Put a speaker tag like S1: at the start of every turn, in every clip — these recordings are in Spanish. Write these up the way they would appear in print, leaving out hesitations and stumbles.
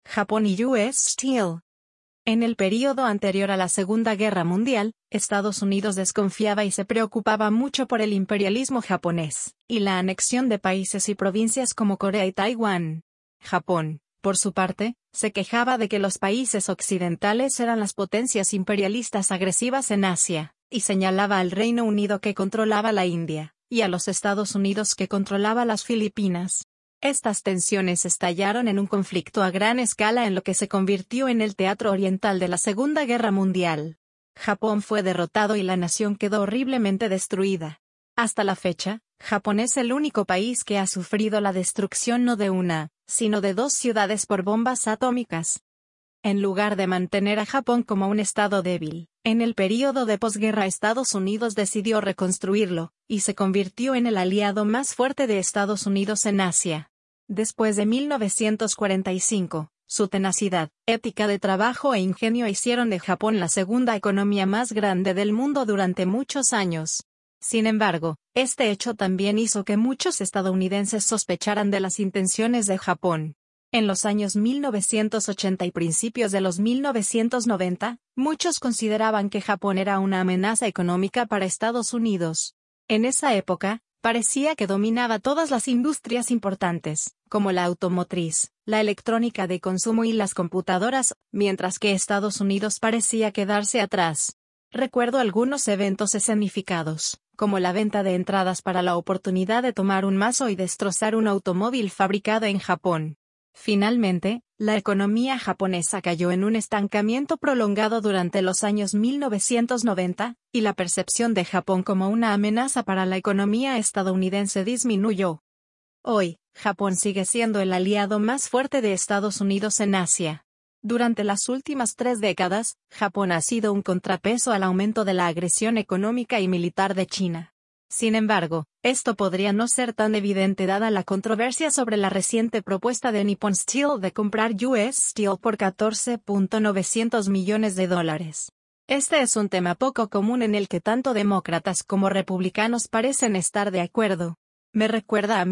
S1: Japón y US Steel. En el período anterior a la Segunda Guerra Mundial, Estados Unidos desconfiaba y se preocupaba mucho por el imperialismo japonés, y la anexión de países y provincias como Corea y Taiwán. Japón, por su parte, se quejaba de que los países occidentales eran las potencias imperialistas agresivas en Asia, y señalaba al Reino Unido que controlaba la India, y a los Estados Unidos que controlaba las Filipinas. Estas tensiones estallaron en un conflicto a gran escala en lo que se convirtió en el teatro oriental de la Segunda Guerra Mundial. Japón fue derrotado y la nación quedó horriblemente destruida. Hasta la fecha, Japón es el único país que ha sufrido la destrucción no de una, sino de 2 ciudades por bombas atómicas. En lugar de mantener a Japón como un estado débil, en el período de posguerra Estados Unidos decidió reconstruirlo, y se convirtió en el aliado más fuerte de Estados Unidos en Asia. Después de 1945, su tenacidad, ética de trabajo e ingenio hicieron de Japón la segunda economía más grande del mundo durante muchos años. Sin embargo, este hecho también hizo que muchos estadounidenses sospecharan de las intenciones de Japón. En los años 1980 y principios de los 1990, muchos consideraban que Japón era una amenaza económica para Estados Unidos. En esa época, parecía que dominaba todas las industrias importantes, como la automotriz, la electrónica de consumo y las computadoras, mientras que Estados Unidos parecía quedarse atrás. Recuerdo algunos eventos escenificados, como la venta de entradas para la oportunidad de tomar un mazo y destrozar un automóvil fabricado en Japón. Finalmente, la economía japonesa cayó en un estancamiento prolongado durante los años 1990, y la percepción de Japón como una amenaza para la economía estadounidense disminuyó. Hoy, Japón sigue siendo el aliado más fuerte de Estados Unidos en Asia. Durante las últimas 3 décadas, Japón ha sido un contrapeso al aumento de la agresión económica y militar de China. Sin embargo, esto podría no ser tan evidente dada la controversia sobre la reciente propuesta de Nippon Steel de comprar US Steel por $14.900 millones. Este es un tema poco común en el que tanto demócratas como republicanos parecen estar de acuerdo. Me recuerda a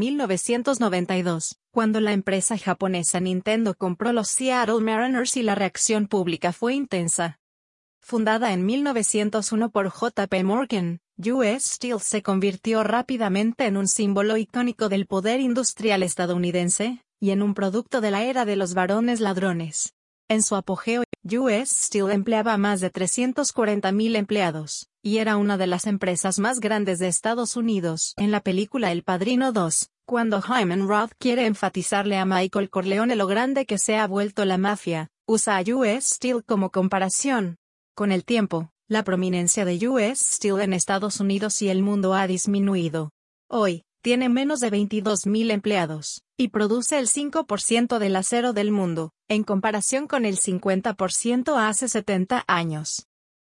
S1: 1992, cuando la empresa japonesa Nintendo compró los Seattle Mariners y la reacción pública fue intensa. Fundada en 1901 por J.P. Morgan, US Steel se convirtió rápidamente en un símbolo icónico del poder industrial estadounidense, y en un producto de la era de los varones ladrones. En su apogeo, US Steel empleaba a más de 340,000 empleados, y era una de las empresas más grandes de Estados Unidos. En la película El Padrino 2, cuando Hyman Roth quiere enfatizarle a Michael Corleone lo grande que se ha vuelto la mafia, usa a US Steel como comparación. Con el tiempo, la prominencia de US Steel en Estados Unidos y el mundo ha disminuido. Hoy, tiene menos de 22,000 empleados, y produce el 5% del acero del mundo, en comparación con el 50% hace 70 años.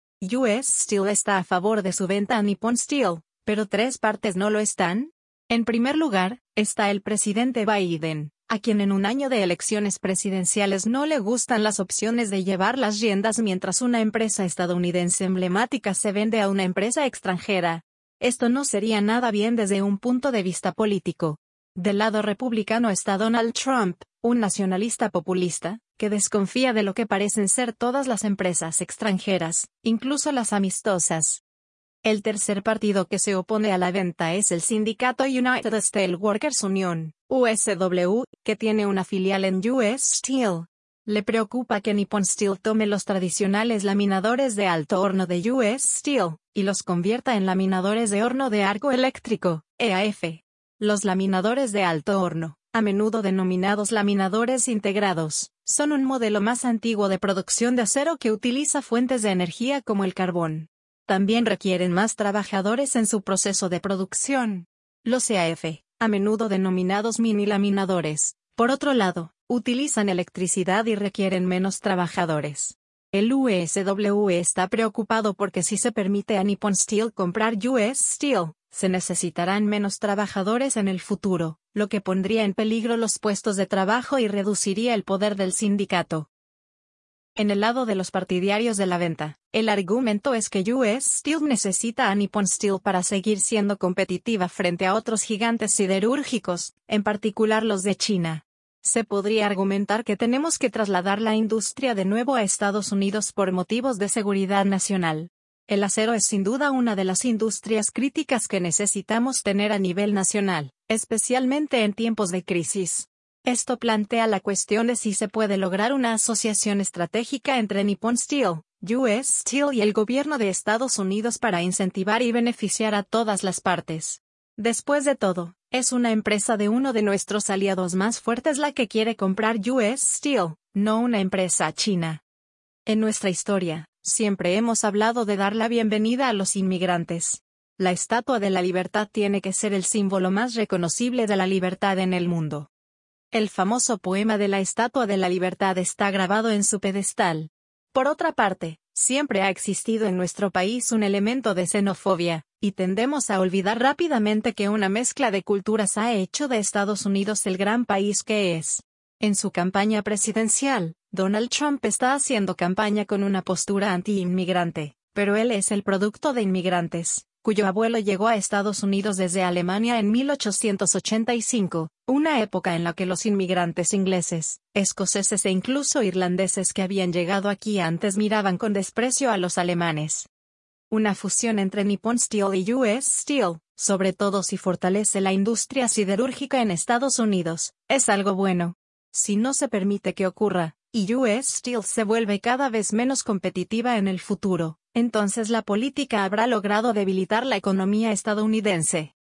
S1: US Steel está a favor de su venta a Nippon Steel, pero 3 partes no lo están. En primer lugar, está el presidente Biden, a quien en un año de elecciones presidenciales no le gustan las opciones de llevar las riendas mientras una empresa estadounidense emblemática se vende a una empresa extranjera. Esto no sería nada bien desde un punto de vista político. Del lado republicano está Donald Trump, un nacionalista populista, que desconfía de lo que parecen ser todas las empresas extranjeras, incluso las amistosas. El tercer partido que se opone a la venta es el sindicato United Steelworkers Union, USW, que tiene una filial en US Steel. Le preocupa que Nippon Steel tome los tradicionales laminadores de alto horno de US Steel, y los convierta en laminadores de horno de arco eléctrico, EAF. Los laminadores de alto horno, a menudo denominados laminadores integrados, son un modelo más antiguo de producción de acero que utiliza fuentes de energía como el carbón. También requieren más trabajadores en su proceso de producción. Los EAF, a menudo denominados mini laminadores, por otro lado, utilizan electricidad y requieren menos trabajadores. El USW está preocupado porque si se permite a Nippon Steel comprar US Steel, se necesitarán menos trabajadores en el futuro, lo que pondría en peligro los puestos de trabajo y reduciría el poder del sindicato. En el lado de los partidarios de la venta, el argumento es que US Steel necesita a Nippon Steel para seguir siendo competitiva frente a otros gigantes siderúrgicos, en particular los de China. Se podría argumentar que tenemos que trasladar la industria de nuevo a Estados Unidos por motivos de seguridad nacional. El acero es sin duda una de las industrias críticas que necesitamos tener a nivel nacional, especialmente en tiempos de crisis. Esto plantea la cuestión de si se puede lograr una asociación estratégica entre Nippon Steel, US Steel y el gobierno de Estados Unidos para incentivar y beneficiar a todas las partes. Después de todo, es una empresa de uno de nuestros aliados más fuertes la que quiere comprar US Steel, no una empresa china. En nuestra historia, siempre hemos hablado de dar la bienvenida a los inmigrantes. La Estatua de la Libertad tiene que ser el símbolo más reconocible de la libertad en el mundo. El famoso poema de la Estatua de la Libertad está grabado en su pedestal. Por otra parte, siempre ha existido en nuestro país un elemento de xenofobia, y tendemos a olvidar rápidamente que una mezcla de culturas ha hecho de Estados Unidos el gran país que es. En su campaña presidencial, Donald Trump está haciendo campaña con una postura anti-inmigrante, pero él es el producto de inmigrantes, cuyo abuelo llegó a Estados Unidos desde Alemania en 1885, una época en la que los inmigrantes ingleses, escoceses e incluso irlandeses que habían llegado aquí antes miraban con desprecio a los alemanes. Una fusión entre Nippon Steel y US Steel, sobre todo si fortalece la industria siderúrgica en Estados Unidos, es algo bueno. Si no se permite que ocurra, y US Steel se vuelve cada vez menos competitiva en el futuro, entonces la política habrá logrado debilitar la economía estadounidense.